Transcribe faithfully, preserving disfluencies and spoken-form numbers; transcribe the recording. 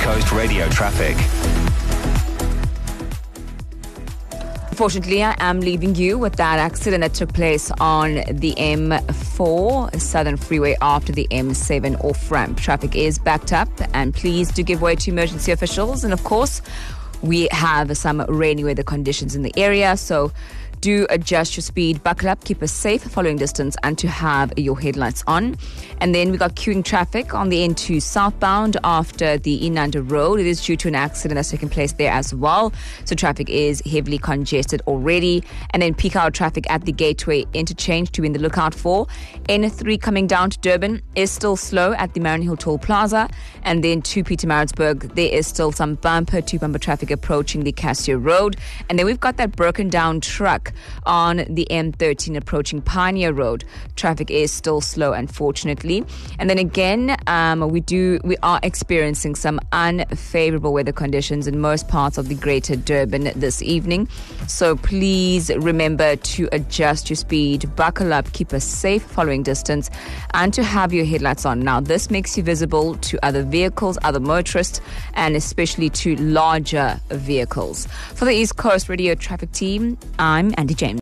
Coast radio traffic. Unfortunately, I am leaving you with that accident that took place on the M four Southern Freeway after the M seven off-ramp. Traffic is backed up, and please do give way to emergency officials. And of course, we have some rainy weather conditions in the area, so do adjust your speed, buckle up, keep a safe following distance, and to have your headlights on. And then we got queuing traffic on the N two southbound after the Inanda Road. It is due to an accident that's taken place there as well. So traffic is heavily congested already. And then peak hour traffic at the Gateway interchange to be in the lookout for. N three coming down to Durban is still slow at the Marion Hill Toll Plaza. And then to Pietermaritzburg, there is still some bumper to bumper traffic approaching the Cassio Road. And then we've got that broken down truck on the M thirteen approaching Pioneer Road. Traffic is still slow, unfortunately. And then again, um, we do we are experiencing some unfavorable weather conditions in most parts of the greater Durban this evening. So please remember to adjust your speed, buckle up, keep a safe following distance, and to have your headlights on. Now, this makes you visible to other vehicles, other motorists, and especially to larger vehicles. For the East Coast Radio Traffic Team, I'm Andy James.